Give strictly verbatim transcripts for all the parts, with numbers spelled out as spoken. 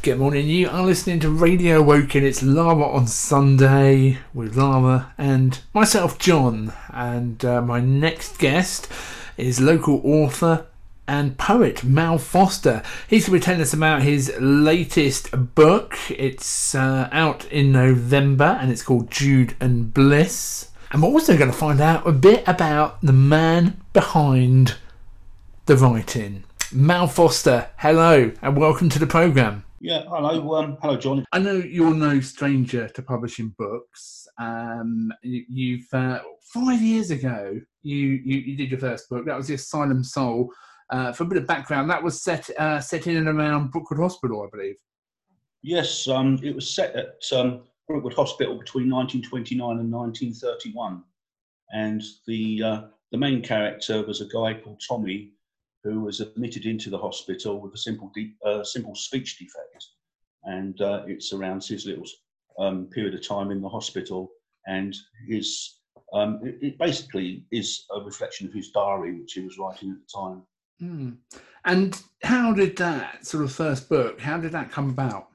Good morning, you are listening to Radio Woking. It's Lava on Sunday with Lava and myself, John. And uh, my next guest is local author and poet Mal Foster. He's going to be telling us about his latest book. It's uh, out in November and it's called Jude and Bliss. And we're also going to find out a bit about the man behind the writing. Mal Foster, hello and welcome to the programme. Yeah, hello, um, hello, John. I know you're no stranger to publishing books. Um, you, you've uh, five years ago, you, you you did your first book. That was The Asylum Soul. Uh, for a bit of background, that was set uh, set in and around Brookwood Hospital, I believe. Yes, um, it was set at um, Brookwood Hospital between nineteen twenty-nine and nineteen thirty-one, and the uh, the main character was a guy called Tommy, who was admitted into the hospital with a simple de- uh, simple speech defect. And uh, it surrounds his little um, period of time in the hospital. And his um, it, it basically is a reflection of his diary, which he was writing at the time. Mm. And how did that sort of first book, how did that come about?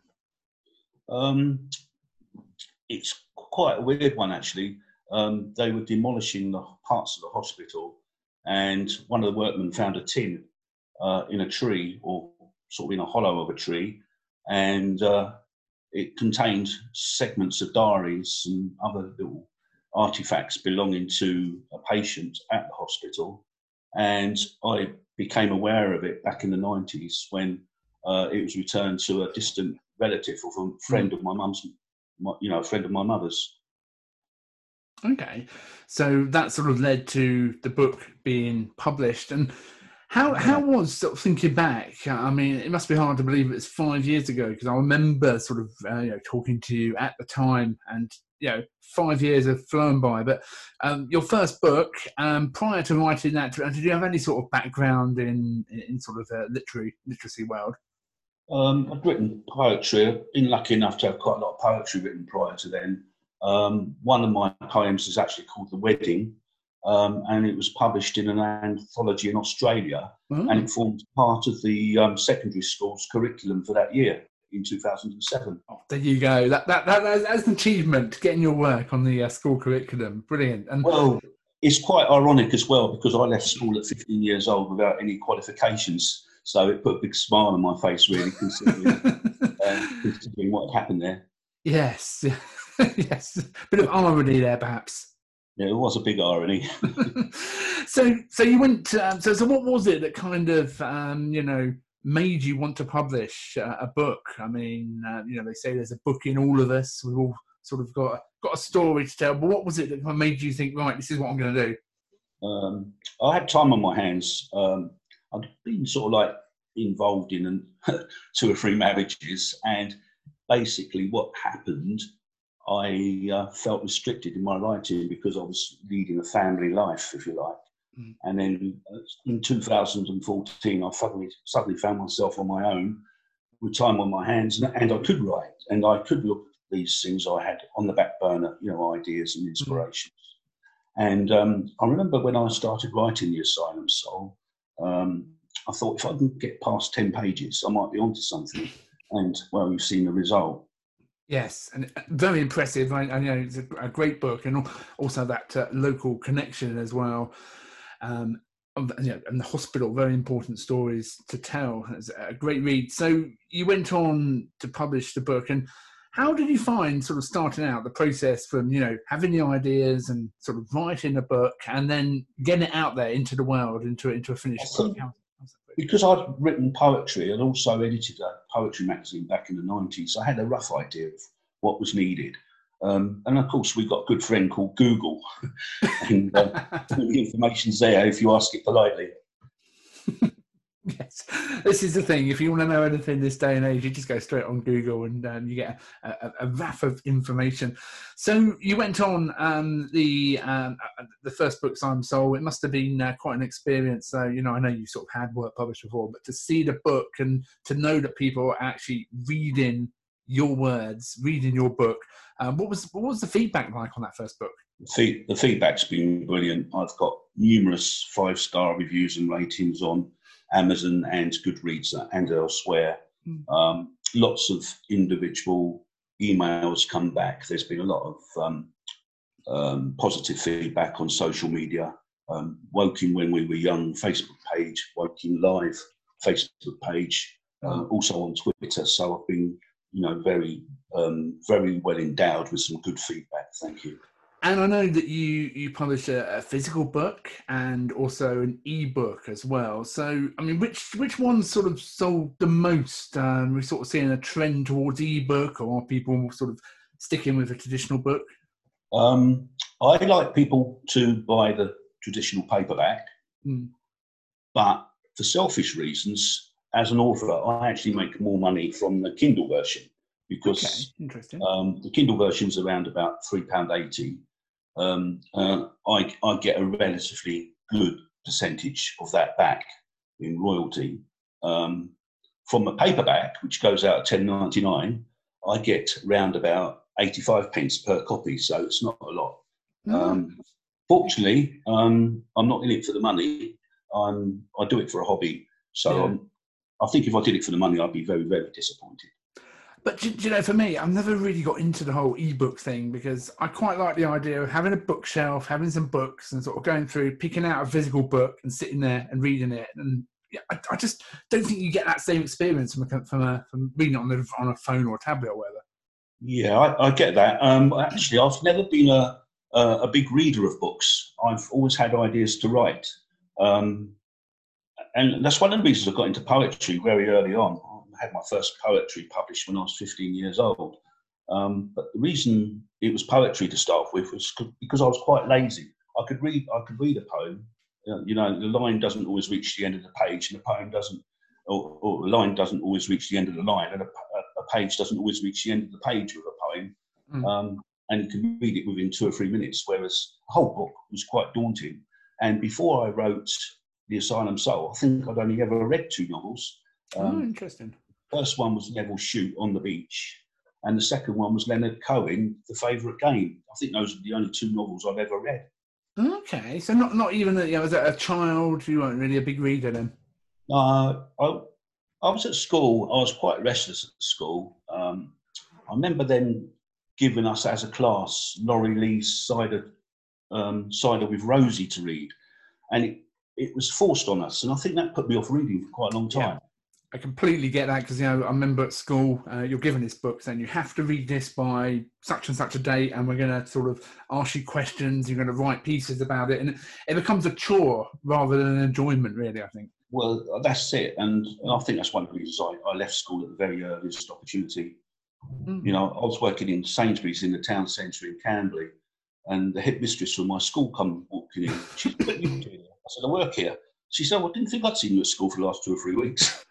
Um, it's quite a weird one, actually. Um, they were demolishing the parts of the hospital, and one of the workmen found a tin uh, in a tree, or sort of in a hollow of a tree, and uh, it contained segments of diaries and other little artifacts belonging to a patient at the hospital. And I became aware of it back in the nineties when uh, it was returned to a distant relative or a friend of my mum's, you know, a friend of my mother's. Okay, so that sort of led to the book being published. And how Yeah. how was sort of thinking back? I mean, it must be hard to believe it's five years ago, because I remember sort of uh, you know, talking to you at the time, and you know, five years have flown by. But um, your first book, um, prior to writing that, did you have any sort of background in in sort of a literary literacy world? Um, I'd written poetry. I've been lucky enough to have quite a lot of poetry written prior to then. Um, one of my poems is actually called The Wedding, um, and it was published in an anthology in Australia, Oh. and it formed part of the um, secondary school's curriculum for that year in two thousand seven. Oh, there you go. That, that, that that's an achievement, getting your work on the uh, school curriculum. Brilliant. And well, it's quite ironic as well, because I left school at fifteen years old without any qualifications, so it put a big smile on my face, really, considering, uh, considering what had happened there. Yes. Yes, bit of irony there, perhaps. Yeah, it was a big irony. so, so you went. Um, so, so what was it that kind of, um, you know, made you want to publish uh, a book? I mean, uh, you know, they say there's a book in all of us. We've all sort of got got a story to tell. But what was it that kind of made you think, right, this is what I'm going to do? Um, I had time on my hands. Um, I'd been sort of like involved in an, two or three marriages, and basically what happened, I uh, felt restricted in my writing because I was leading a family life, if you like. Mm. And then uh, in two thousand fourteen, I suddenly, suddenly found myself on my own with time on my hands, and, and I could write, and I could look at these things I had on the back burner, you know, ideas and inspirations. Mm. And um, I remember when I started writing The Asylum Soul, um, I thought if I can get past ten pages, I might be onto something. And, well, we've seen the result. Yes, and very impressive. I, I know it's a, a great book, and also that uh, local connection as well. Um, you know, and the hospital, very important stories to tell. It's a great read. So you went on to publish the book, and how did you find sort of starting out the process from, you know, having the ideas and sort of writing a book and then getting it out there into the world, into into a finished book? How, Because I'd written poetry and also edited a poetry magazine back in the nineties, I had a rough idea of what was needed. Um, and of course, we've got a good friend called Google, and uh, all the information's there if you ask it politely. Yes, this is the thing. If you want to know anything this day and age, you just go straight on Google, and um, you get a, a, a raft of information. So you went on um, the um, the first book, Asylum Soul. It must have been uh, quite an experience. So, you know, I know you sort of had work published before, but to see the book and to know that people are actually reading your words, reading your book, um, what was what was the feedback like on that first book? The, the feedback's been brilliant. I've got numerous five-star reviews and ratings on Amazon and Goodreads and elsewhere. Mm. Um, lots of individual emails come back. There's been a lot of um, um, positive feedback on social media. Um, Woking When We Were Young Facebook page, Woking Live Facebook page, uh, also on Twitter. So I've been, you know, very, um, very well endowed with some good feedback. Thank you. And I know that you you publish a, a physical book and also an e-book as well. So, I mean, which which one sort of sold the most? Um, we're sort of seeing a trend towards e-book, or are people sort of sticking with a traditional book? Um, I like people to buy the traditional paperback, mm. but for selfish reasons, as an author, I actually make more money from the Kindle version because okay. Interesting. Um, the Kindle version is around about three pounds eighty. Um, uh, I, I get a relatively good percentage of that back in royalty. Um, from a paperback, which goes out at ten ninety-nine, I get round about eighty-five pence per copy, so it's not a lot. Mm. Um, fortunately, um, I'm not in it for the money. I'm, I do it for a hobby. So yeah. um, I think if I did it for the money, I'd be very, very disappointed. But, do, do you know, for me, I've never really got into the whole e-book thing because I quite like the idea of having a bookshelf, having some books and sort of going through, picking out a physical book and sitting there and reading it. And yeah, I, I just don't think you get that same experience from a, from, a, from reading it on, the, on a phone or a tablet or whatever. Yeah, I, I get that. Um, actually, I've never been a, a, a big reader of books. I've always had ideas to write. Um, and that's one of the reasons I got into poetry very early on. I had my first poetry published when I was fifteen years old. Um, but the reason it was poetry to start with was because I was quite lazy. I could read, I could read a poem. You know, the line doesn't always reach the end of the page, and the poem doesn't, or, or the line doesn't always reach the end of the line, and a, a page doesn't always reach the end of the page with a poem. Mm. Um, and you can read it within two or three minutes, whereas the whole book was quite daunting. And before I wrote The Asylum Soul, I think I'd only ever read two novels. Um, oh, interesting. First one was Neville Shute, On the Beach, and the second one was Leonard Cohen, The Favourite Game. I think those are the only two novels I've ever read. Okay, so not not even you know, as a child, you weren't really a big reader then. Uh, I I was at school. I was quite restless at school. Um, I remember them giving us as a class Laurie Lee's Cider um, Cider with Rosie to read, and it it was forced on us, and I think that put me off reading for quite a long time. Yeah. I completely get that because, you know, I remember at school, uh, you're given this book saying you have to read this by such and such a date and we're going to sort of ask you questions, you're going to write pieces about it. And it becomes a chore rather than an enjoyment, really, I think. Well, that's it. And I think that's one of the reasons I, I left school at the very earliest opportunity. Mm. You know, I was working in Sainsbury's in the town centre in Camberley, and the headmistress from my school come walking in. She said, "What are you doing here?" I said, "I work here." She said, "Well, I didn't think I'd seen you at school for the last two or three weeks."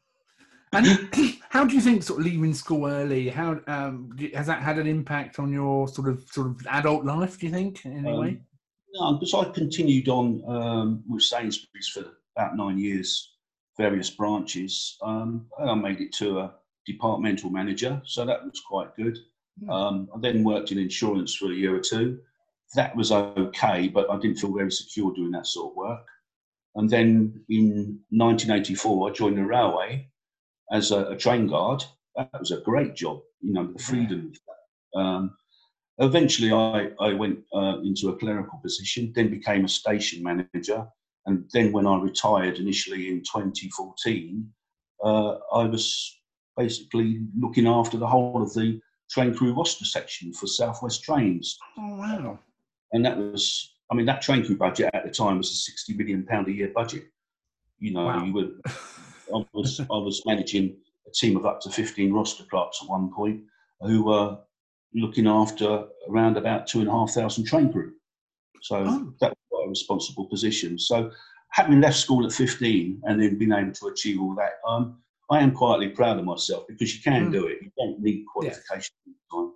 And how do you think sort of leaving school early, how um, has that had an impact on your sort of sort of adult life, do you think, in any um, way? No, because I continued on um, with Sainsbury's for about nine years, various branches. Um, and I made it to a departmental manager, so that was quite good. Mm. Um, I then worked in insurance for a year or two. That was okay, but I didn't feel very secure doing that sort of work. And then in nineteen eighty-four, I joined the railway as a, a train guard. That was a great job, you know, the freedom. Um, eventually, I, I went uh, into a clerical position, then became a station manager. And then when I retired initially in twenty fourteen, uh, I was basically looking after the whole of the train crew roster section for South West Trains. Oh, wow. And that was, I mean, that train crew budget at the time was a sixty million pounds a year budget. You know, wow. you would... I was I was managing a team of up to fifteen roster clerks at one point who were looking after around about two and a half thousand train crew. So oh. that was quite a responsible position. So having left school at fifteen and then being able to achieve all that, um, I am quietly proud of myself because you can mm. do it. You don't need qualification all the time.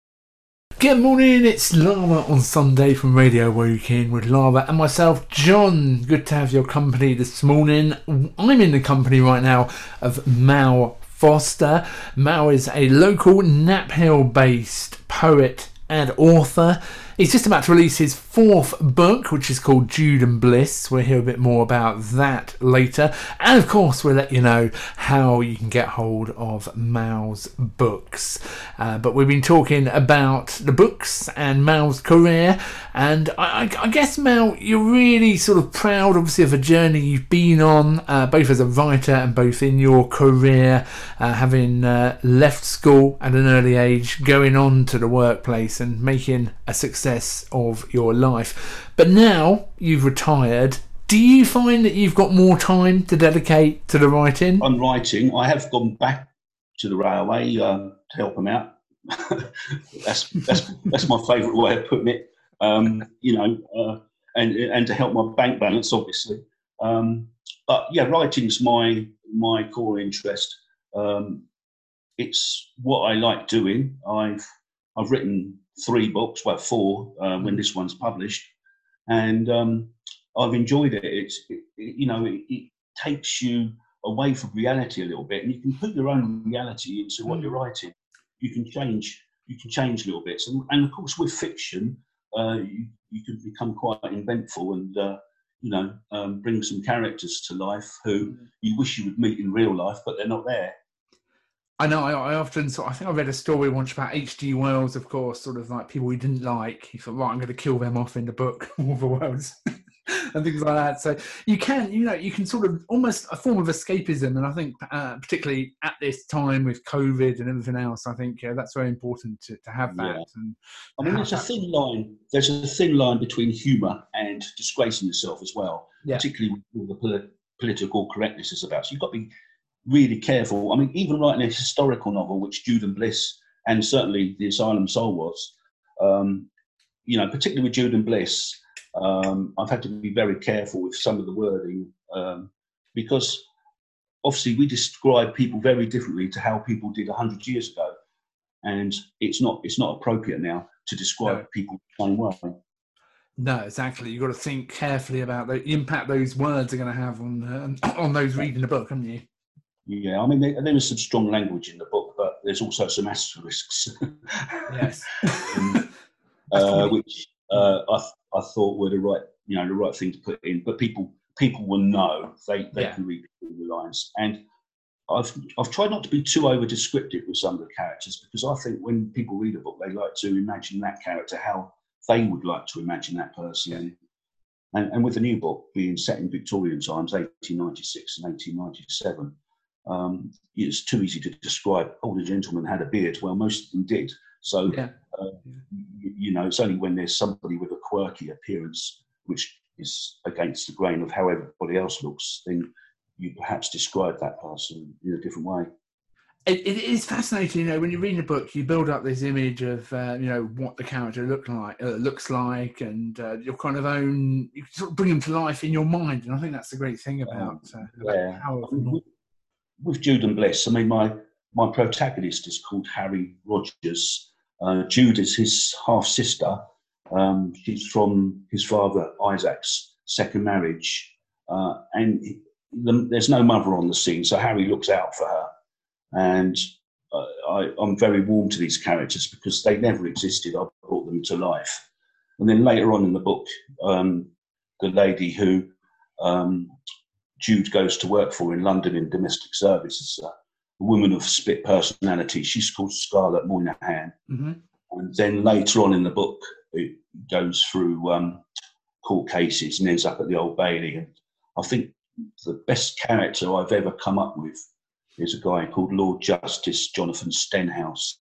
Good morning, it's Lava on Sunday from Radio Woking with Lava and myself, John. Good to have your company this morning. I'm in the company right now of Mal Foster. Mal is a local Knapp Hill based poet and author. He's just about to release his fourth book, which is called Jude and Bliss. We'll hear a bit more about that later. And of course, we'll let you know how you can get hold of Mal's books. Uh, but we've been talking about the books and Mal's career. And I, I, I guess, Mal, you're really sort of proud, obviously, of the journey you've been on, uh, both as a writer and both in your career, uh, having uh, left school at an early age, going on to the workplace and making a success of your life. But now you've retired. Do you find that you've got more time to dedicate to the writing? I'm writing. I have gone back to the railway um, to help them out. that's that's that's my favourite way of putting it. Um, you know, uh, and and to help my bank balance, obviously. Um, but yeah, writing's my my core interest. Um, it's what I like doing. I've I've written three books, well, four, uh, when this one's published, and um, I've enjoyed it. It's, it, it, you know, it, it takes you away from reality a little bit, and you can put your own reality into what you're writing. You can change, you can change little bits, and, and of course, with fiction, uh, you, you can become quite inventful and uh, you know, um, bring some characters to life who you wish you would meet in real life, but they're not there. I know, I, I often, sort I think I read a story once about H G Wells, of course, sort of like people he didn't like. He thought, right, I'm going to kill them off in the book, All the Worlds, and things like that. So you can, you know, you can sort of almost a form of escapism. And I think uh, particularly at this time with COVID and everything else, I think uh, that's very important to, to have that. Yeah. And I mean, there's a thin line, there's a thin line between humour and disgracing yourself as well, yeah. Particularly with the polit- political correctness is about. So you've got to be really careful. I mean, even writing a historical novel, which Jude and Bliss and certainly The Asylum Soul was, um, you know, particularly with Jude and Bliss, um, I've had to be very careful with some of the wording um, because obviously we describe people very differently to how people did a hundred years ago, and it's not it's not appropriate now to describe no. people the same way. No, exactly. You've got to think carefully about the impact those words are going to have on uh, on those reading the book, haven't you? Yeah, I mean, there, there is some strong language in the book, but there's also some asterisks. Yes. um, uh, which uh, I, th- I thought were the right, you know, the right thing to put in. But people people will know. They they yeah. can read the lines. And I've I've tried not to be too over descriptive with some of the characters, because I think when people read a book, they like to imagine that character, how they would like to imagine that person. Yeah. And, and with the new book being set in Victorian times, eighteen ninety-six and eighteen ninety-seven, Um, it's too easy to describe, oh, the gentleman had a beard. Well, most of them did. So, yeah. uh, you, you know, it's only when there's somebody with a quirky appearance, which is against the grain of how everybody else looks, then you perhaps describe that person in a different way. It, it is fascinating, you know, when you're reading a book, you build up this image of, uh, you know, what the character look like, uh, looks like, and uh, your kind of own, you sort of bring them to life in your mind. And I think that's the great thing about, uh, yeah. about how I mean, with, with Jude and Bliss, I mean, my, my protagonist is called Harry Rogers. Uh, Jude is his half-sister. Um, she's from his father, Isaac's second marriage. Uh, and he, the, there's no mother on the scene, so Harry looks out for her. And uh, I, I'm very warm to these characters because they never existed. I brought them to life. And then later on in the book, um, the lady who um, Jude goes to work for in London in domestic services, uh, a woman of split personality. She's called Scarlett Moynihan. Mm-hmm. And then later on in the book, it goes through um, court cases and ends up at the Old Bailey. And I think the best character I've ever come up with is a guy called Lord Justice Jonathan Stenhouse.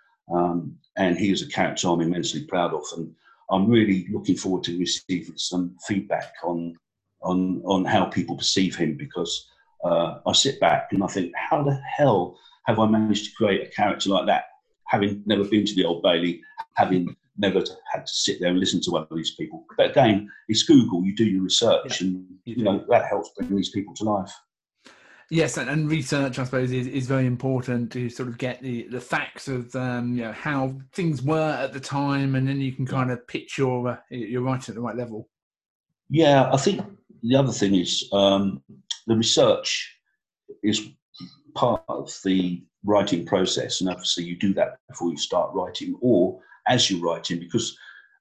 Um, and he is a character I'm immensely proud of. And I'm really looking forward to receiving some feedback on on, on how people perceive him, because uh, I sit back and I think, how the hell have I managed to create a character like that, having never been to the Old Bailey, having never had to sit there and listen to one of these people. But again, it's Google, you do your research, yeah, and you, you know that helps bring these people to life. Yes, and, and research, I suppose, is, is very important to sort of get the, the facts of um, you know, how things were at the time, and then you can kind of pitch your uh, your writing at the right level. Yeah, I think the other thing is um, the research is part of the writing process, and obviously you do that before you start writing or as you're writing, because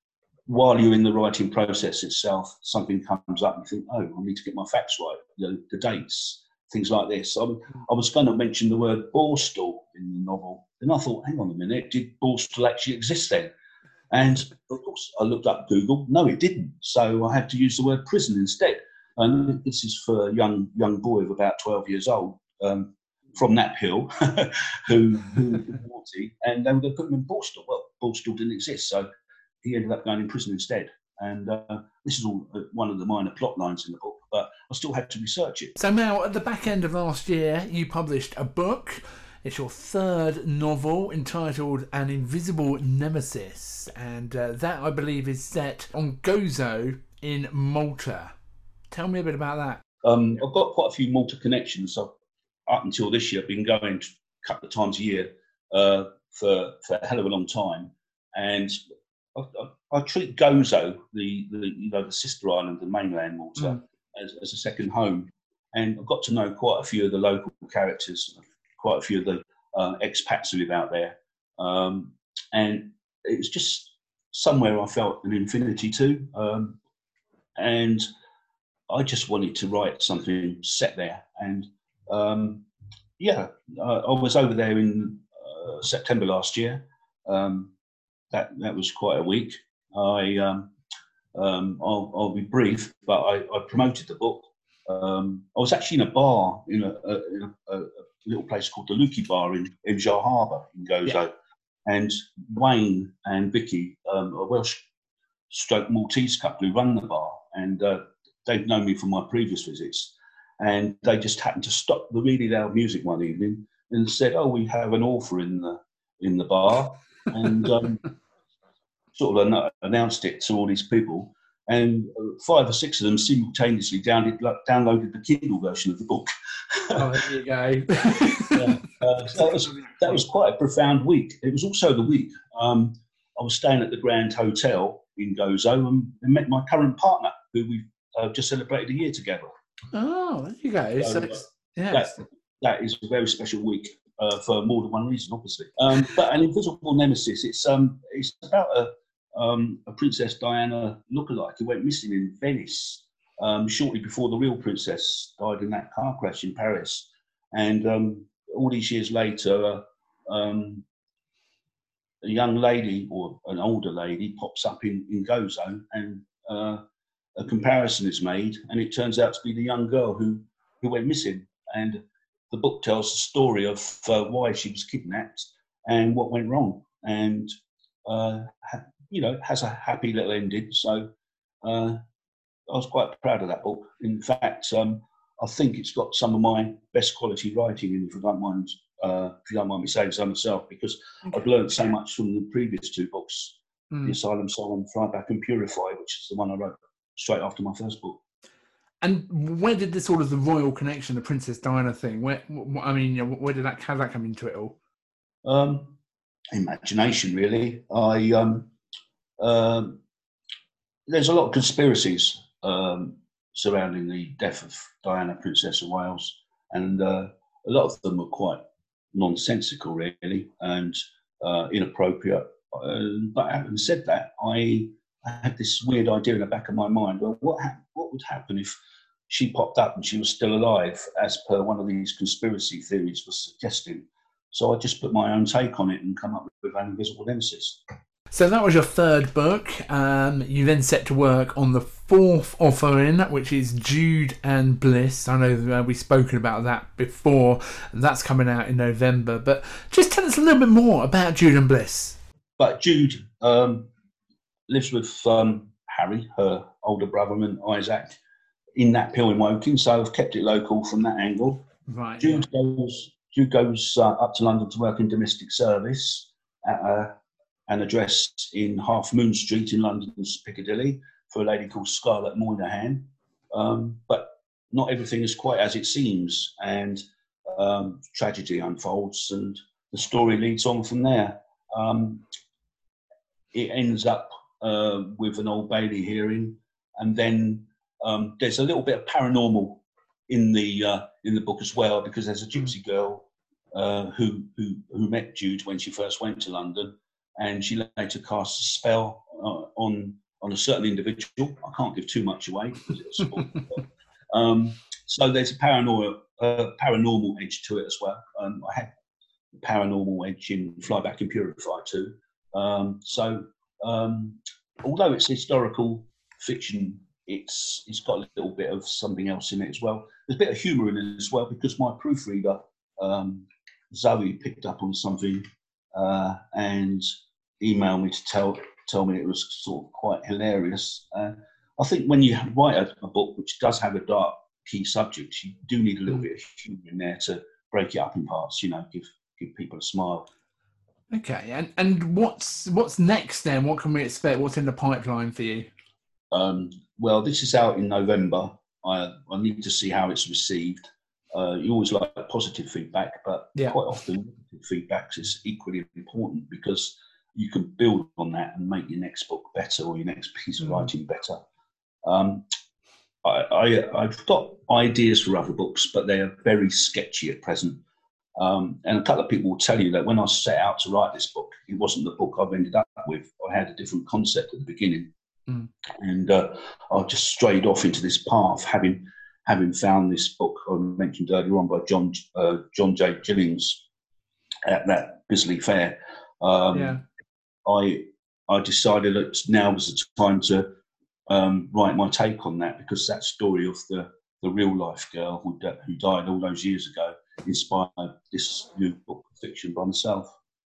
while you're in the writing process itself, something comes up and you think, oh, I need to get my facts right, you know, the dates, things like this. I, I was going to mention the word Borstal in the novel, and I thought, hang on a minute, did Borstal actually exist then? And of course, I looked up Google. No, it didn't. So I had to use the word prison instead. And this is for a young young boy of about twelve years old um, from Nap Hill, who, who was naughty, and they were going to put him in Borstal. Well, Borstal didn't exist, so he ended up going in prison instead. And uh, this is all one of the minor plot lines in the book, but I still had to research it. So, Mel, at the back end of last year, you published a book. It's your third novel entitled An Invisible Nemesis, and uh, that, I believe, is set on Gozo in Malta. Tell me a bit about that. Um, I've got quite a few Malta connections. So up until this year, I've been going a couple of times a year uh, for, for a hell of a long time. And I, I, I treat Gozo, the, the you know the sister island, the mainland Malta, mm. as, as a second home. And I've got to know quite a few of the local characters, quite a few of the uh, expats who live out there. Um, and it was just somewhere I felt an affinity to. Um, and I just wanted to write something set there. And um, yeah, I, I was over there in uh, September last year. Um, that that was quite a week. I, um, um, I'll, I'll be brief, but I, I promoted the book. Um, I was actually in a bar in a, a, in a, a little place called the Lukey Bar in, in Jar Harbour in Gozo. Yeah. And Wayne and Vicky, um, a Welsh stroke Maltese couple who run the bar, and uh, they've known me from my previous visits, and they just happened to stop the really loud music one evening and said, "Oh, we have an author in the in the bar," and um, sort of an- announced it to all these people. And five or six of them simultaneously downloaded, downloaded the Kindle version of the book. Oh, there you go. yeah. uh, so that was that was quite a profound week. It was also the week um, I was staying at the Grand Hotel in Gozo and, and met my current partner, who we've uh, just celebrated a year together. Oh, there you go. So, So, uh, uh, yeah. that, that is a very special week uh, for more than one reason, obviously. Um, but An Invisible Nemesis, it's um, it's about a um, a Princess Diana lookalike who went missing in Venice um, shortly before the real princess died in that car crash in Paris. And um, all these years later, uh, um, a young lady or an older lady pops up in, in Gozo, and uh, a comparison is made, and it turns out to be the young girl who, who went missing. And the book tells the story of uh, why she was kidnapped and what went wrong. And, uh, ha- you know, has a happy little ending. So uh, I was quite proud of that book. In fact, um, I think it's got some of my best quality writing in, if you don't mind, uh, if you don't mind me saying so myself, because okay. I've learned so much from the previous two books, mm. The Asylum Soul, Fly Back and Purify, which is the one I wrote straight after my first book. And where did this sort of the royal connection, the Princess Diana thing, where, I mean, where did that, how did that come into it all? Um, imagination, really. I, um, um, there's a lot of conspiracies um, surrounding the death of Diana, Princess of Wales, and uh, a lot of them are quite nonsensical, really, and uh, inappropriate. Uh, but having said that, I, I had this weird idea in the back of my mind. Well, what ha- what would happen if she popped up and she was still alive, as per one of these conspiracy theories was suggesting? So I just put my own take on it and come up with An Invisible Nemesis. So that was your third book. Um, you then set to work on the fourth offering, which is Jude and Bliss. I know uh, we've spoken about that before. That's coming out in November. But just tell us a little bit more about Jude and Bliss. But Jude um, lives with um, Harry, her older brother, and Isaac, in Nap Hill in Woking. So I've kept it local from that angle. Right. Jude yeah. goes, Jude goes uh, up to London to work in domestic service at a an address in Half Moon Street in London's Piccadilly for a lady called Scarlett Moynihan. Um, but not everything is quite as it seems, and um, tragedy unfolds, and the story leads on from there. Um, it ends up uh, with an Old Bailey hearing, and then um, there's a little bit of paranormal in the uh, in the book as well, because there's a gypsy girl uh, who, who who met Jude when she first went to London, and she later casts a spell uh, on on a certain individual. I can't give too much away because it's spoiled. um, so there's a paranormal, uh, paranormal edge to it as well. Um, I had paranormal edge in Flyback and Purify too. Um, so um, although it's historical fiction, it's it's got a little bit of something else in it as well. There's a bit of humour in it as well because my proofreader um, Zoe picked up on something uh, and emailed me to tell tell me it was sort of quite hilarious. Uh, I think when you write a, a book which does have a dark key subject, you do need a little bit of humour in there to break it up in parts. You know, give give people a smile. Okay, and and what's what's next then? What can we expect? What's in the pipeline for you? Um, well, this is out in November. I I need to see how it's received. Uh, you always like positive feedback, but yeah. quite often negative feedback is equally important because you can build on that and make your next book better or your next piece of mm. writing better. Um, I, I, I've got ideas for other books, but they are very sketchy at present. Um, and a couple of people will tell you that when I set out to write this book, it wasn't the book I've ended up with. I had a different concept at the beginning. Mm. And uh, I just strayed off into this path, having having found this book I mentioned earlier on by John uh, John J. Gillings at that Bisley Fair. Um, yeah. I I decided that now was the time to um, write my take on that because that story of the, the real life girl who, who died all those years ago inspired this new book of fiction by myself.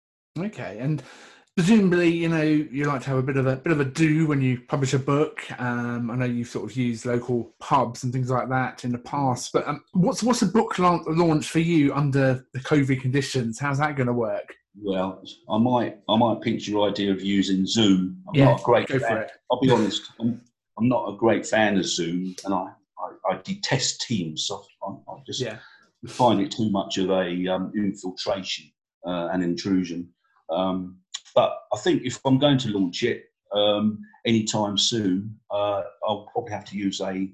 Okay, and presumably, you know, you like to have a bit of a bit of a do when you publish a book. Um, I know you've sort of used local pubs and things like that in the past, but um, what's what's a book launch for you under the COVID conditions? How's that going to work? Well, I might I might pinch your idea of using Zoom. I'm yeah, not a great go fan. for it. I'll be honest, I'm, I'm not a great fan of Zoom, and I, I, I detest Teams. So I, I just yeah. find it too much of a um, infiltration uh, and intrusion. Um, but I think if I'm going to launch it um, anytime soon, uh, I'll probably have to use a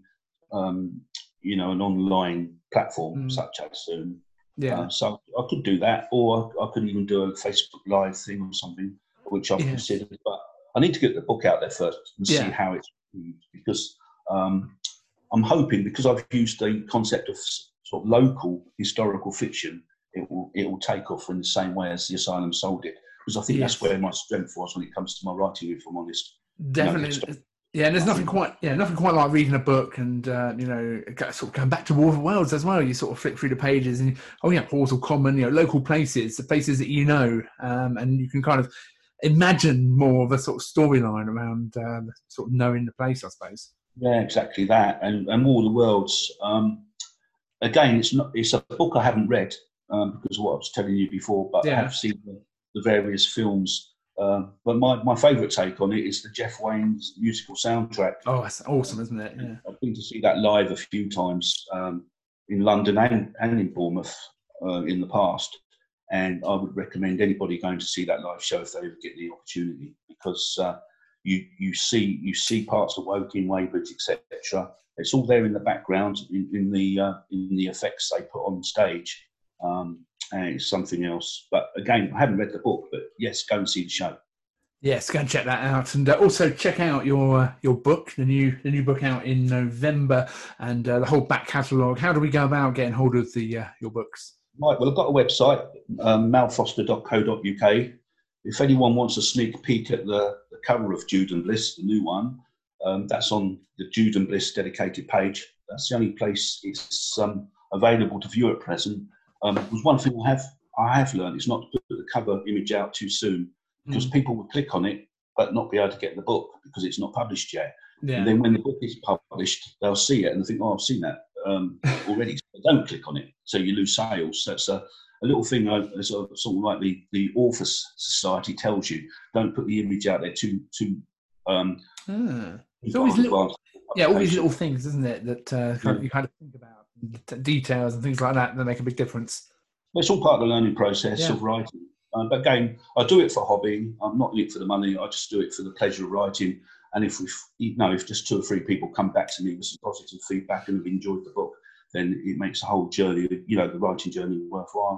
um, you know an online platform mm. such as Zoom. Yeah. Uh, so I could do that, or I could even do a Facebook Live thing or something, which I've yes. considered. But I need to get the book out there first and yeah. see how it's used, because um, I'm hoping, because I've used the concept of sort of local historical fiction, it will it will take off in the same way as The Asylum sold it. Because I think yes. that's where my strength was when it comes to my writing, if I'm honest. Definitely. You know, yeah, and there's nothing quite, yeah, nothing quite like reading a book and uh, you know, sort of going back to War of Worlds as well. You sort of flick through the pages and oh yeah, Horsell Common, you know, local places, the places that you know, um, and you can kind of imagine more of a sort of storyline around uh, sort of knowing the place, I suppose. Yeah, exactly that, and and War of the Worlds. Um, again, it's not it's a book I haven't read um, because of what I was telling you before, but yeah. I have seen the, the various films. Um, but my, my favourite take on it is the Jeff Wayne's musical soundtrack. Oh, that's awesome, isn't it? Yeah. I've been to see that live a few times um, in London and, and in Bournemouth uh, in the past. And I would recommend anybody going to see that live show if they ever get the opportunity, because uh, you you see you see parts of Woking, Weybridge, et cetera. It's all there in the background in, in the uh, in the effects they put on stage. Um, and it's something else. But again, I haven't read the book, but yes, go and see the show. Yes, go and check that out, and uh, also check out your uh, your book, the new the new book out in November, and uh, the whole back catalogue. How do we go about getting hold of the uh, your books? Right, well, I've got a website, um, malfoster dot co dot uk. If anyone wants a sneak peek at the, the cover of Jude and Bliss, the new one, um, that's on the Jude and Bliss dedicated page. That's the only place it's um, available to view at present. Um, there's one thing I have I have learned is not to put the cover image out too soon, because mm. people will click on it but not be able to get the book because it's not published yet. Yeah. And then when the book is published, they'll see it and think, "Oh, I've seen that um, already." So don't click on it, so you lose sales. So it's a, a little thing, uh, sort of, sort of like the the Authors Society tells you: don't put the image out there too too. Um, ah. It's always little, yeah, all these little things, isn't it, that uh, kind of, you kind of think about. Details and things like that that make a big difference. Well, it's all part of the learning process yeah. of writing. Um, but again, I do it for hobby. I'm not in it for the money. I just do it for the pleasure of writing. And if we, you know, if just two or three people come back to me with some positive feedback and have enjoyed the book, then it makes the whole journey, you know, the writing journey worthwhile.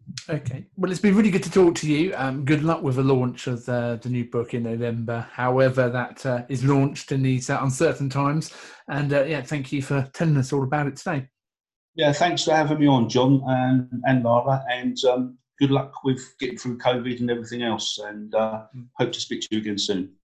Okay. Well, it's been really good to talk to you. Um, good luck with the launch of the, the new book in November, however that uh, is launched in these uh, uncertain times. And uh, yeah, thank you for telling us all about it today. Yeah, thanks for having me on, John and, and Lara, and um, good luck with getting through COVID and everything else, and uh, hope to speak to you again soon.